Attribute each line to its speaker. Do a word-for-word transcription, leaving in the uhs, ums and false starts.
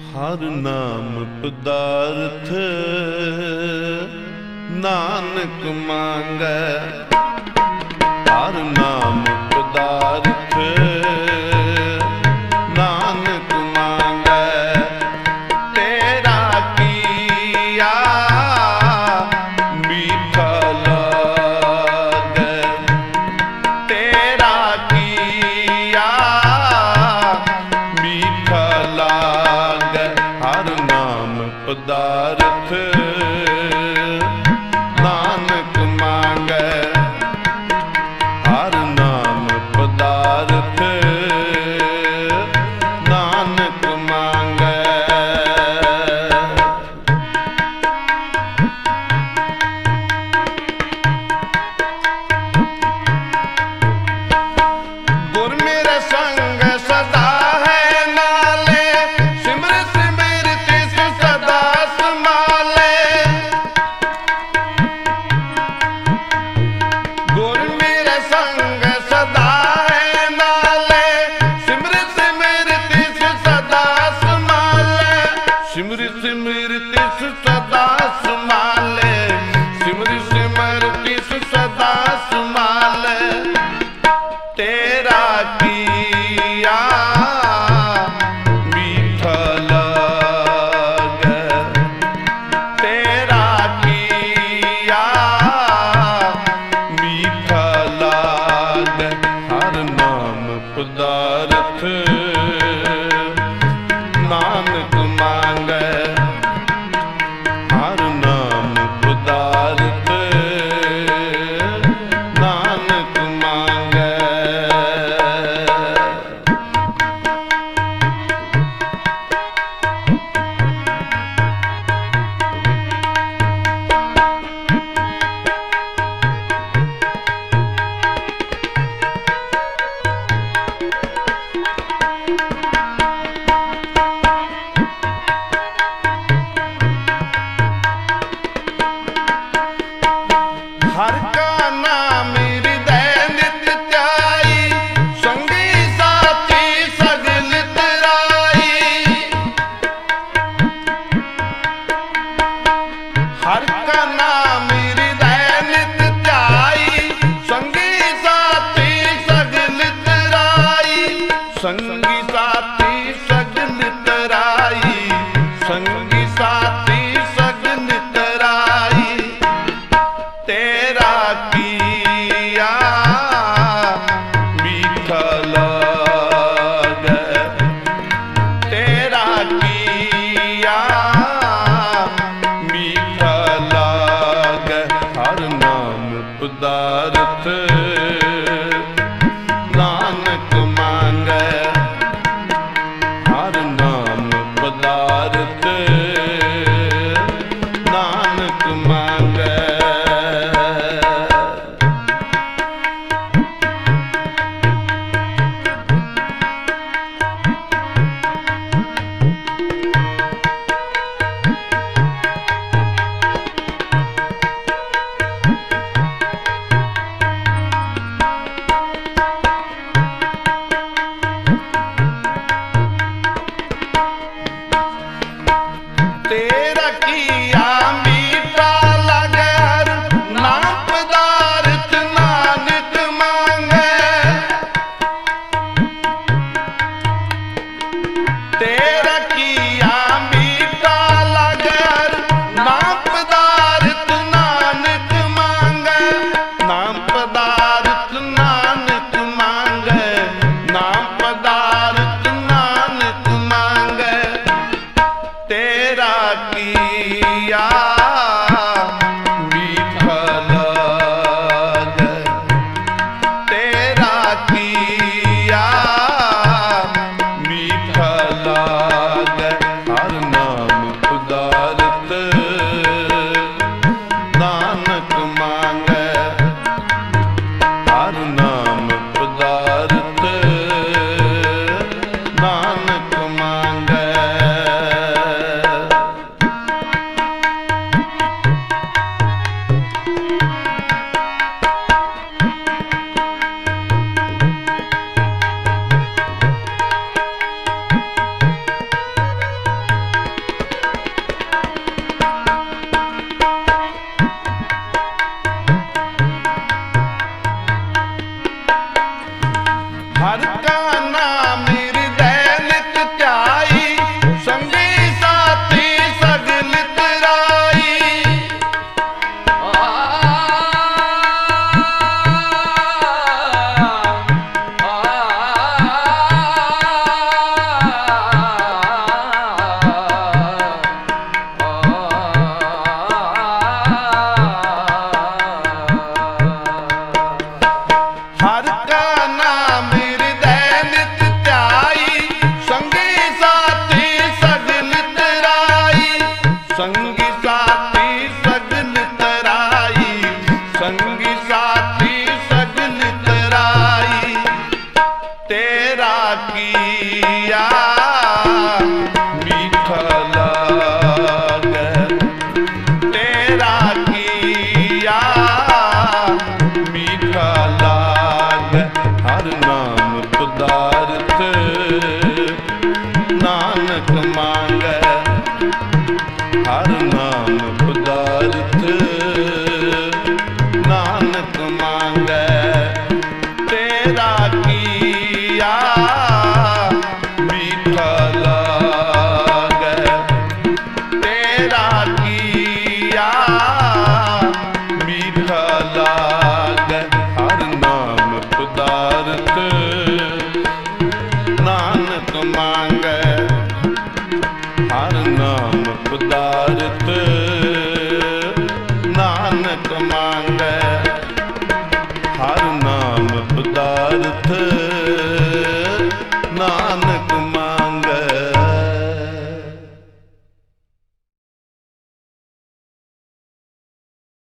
Speaker 1: ਹਰ ਨਾਮ ਪਦਾਰਥ ਨਾਨਕ ਮੰਗੈ। ਹਰ ਨਾਮ ਪਦਾਰਥ ਨਾਨਕ ਮੰਗੈ। ਤੇਰਾ ਕੀਆ ਮੀਠਾ ਲਾਗੈ। ਤੇਰਾ ਕੀਆ ਮੀਠਾ ਲਾਗੈ। ਹਰ ਨਾਮ ਪਦਾਰਥ ਨਾਨਕ ਮੰਗੈ। ਹਰ ਨਾਮ ਪਦਾਰਥ ਨਾਨਕ ਮੰਗੈ। ਗੁਰ ਮੇਰੇ ਸੰਗ ਸਦਾ ਹੈ ਨਾਲੇ। ਸਿਮਰ ਸਿਮਰ ਤਿਸ ਸਦਾ ਸਮਾਲੇ। ਗੁਰ ਮੇਰੇ ਸੰਗ ਸਦਾ ਹੈ ਨਾਲੇ। ਸਿਮਰ ਸਿਮਰ ਤਿਸ ਸਦਾ ਸਮਾਲੇ। ਸਿਮਰ ਸਿਮਰ ਤਿਸ ਸਦਾ ਸਮਾਲੇ। ਸਿਮਰ ਸਿਮਰ ਤਿਸ ਸਦਾ ਸਮਾਲੇ। ਤੇਰਾ ਕੀਆ ਮੀਠਾ ਲਾਗੈ। ਤੇਰਾ ਕੀਆ ਮੀਠਾ ਲਾਗੈ। ਹਰ ਨਾਮ ਪਦਾਰਥ ਨਾਨਕ ਮੰਗੈ। ਹਰ ਨਾਮ ਪਦਾਰਥ ਨਾਨਕ ਮੰਗੈ। ਹਰ ਕਾ ਨਾਮ ਹਿਰਦੈ ਨਿਤ ਧਿਆਈ। ਸੰਗੀ ਸਾਥੀ ਸਗਲ ਤਰਾਈ। ਹਰ ਕਾ ਨਾਮ ਹਿਰਦੈ ਨਿਤ ਧਿਆਈ। ਸੰਗੀ ਸਾਥੀ ਸਗਲ ਤਰਾਈ। ਸੰਗੀ ਸਾਥੀ ਸਗਲ ਤਰਾਈ। ਸੰਗੀ ਸਾਥੀ ਸਗਲ ਤਰਾਈ। ਤੇਰਾ ਕੀਆ ਮੀਠਾ ਲਾਗੈ। ਤੇਰਾ ਕੀਆ ਮੀਠਾ ਲਾਗੈ। ਹਰ ਨਾਮ ਪਦਾਰਥ ਨਾਨਕ ਮੰਗੈ। ਹਰ ਨਾਮ ਪਦਾਰਥ ਨਾਨਕ ਮੰਗੈ। ਤੇਰਾ ਕੀਆ ਮੀਠਾ ਲਾਗੈ। ਨਾਮ ਪਦਾਰਥ ਨਾਨਕ ਮੰਗੈ। ਤੇਰਾ ਕੀਆ ਮੀਠਾ ਲਾਗੈ। ਨਾਮ ਪਦਾਰਥ ਨਾਨਕ ਮੰਗੈ। ਨਾਮ ਪਦਾਰਥ ਨਾਨਕ ਮੰਗੈ। ਨਾਮ ਪਦਾਰਥ ਨਾਨਕ ਮੰਗੈ। ਤੇਰਾ ਕੀਆ ਮੀਠਾ ਲਾਗੈ। ਤੇਰਾ ਕੀਆ ਮੀਠਾ ਲਾਗੈ। ਹਰ ਨਾਮ ਪਦਾਰਥ ਨਾਨਕ ਮੰਗੈ। ਹਰ ਨਾਮ ਪਦਾਰਥ ਨਾਨਕ ਮੰਗੈ। ਨਾਨਕ ਮੰਗੈ ਹਰ ਨਾਮ ਪਦਾਰਥ ਨਾਨਕ ਮੰਗੈ ਤੇਰਾ ਕੀਆ ਮੀਠਾ ਲਾਗੈ ਤੇਰਾ ਕੀਆ ਮੀਠਾ ਲਾਗੈ ਹਰ ਨਾਮ ਪਦਾਰਥ ਨਾਨਕ ਮੰਗੈ ਹਰ ਨਾਮ ਪਦਾਰਥ ਨਾਨਕ ਮੰਗੈ ਹਰ ਨਾਮ ਪਦਾਰਥ